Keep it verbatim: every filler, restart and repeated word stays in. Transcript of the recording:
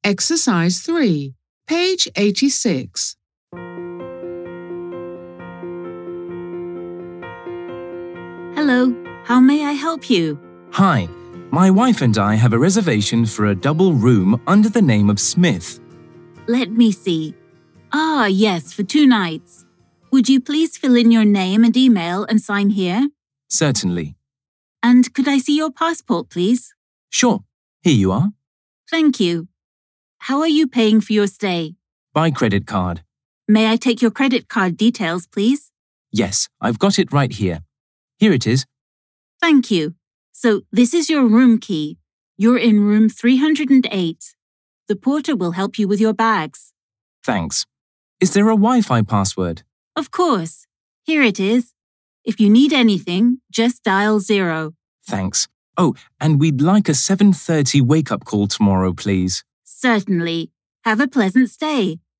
Exercise three, page eighty-six. Hello, how may I help you? Hi, my wife and I have a reservation for a double room under the name of Smith. Let me see. Ah, yes, for two nights. Would you please fill in your name and email and sign here? Certainly. And could I see your passport, please? Sure, here you are. Thank you. How are you paying for your stay? By credit card. May I take your credit card details, please? Yes, I've got it right here. Here it is. Thank you. So this is your room key. You're in room three hundred eight. The porter will help you with your bags. Thanks. Is there a Wi-Fi password? Of course. Here it is. If you need anything, just dial zero. Thanks. Oh, and we'd like a seven thirty wake-up call tomorrow, please. Certainly. Have a pleasant stay.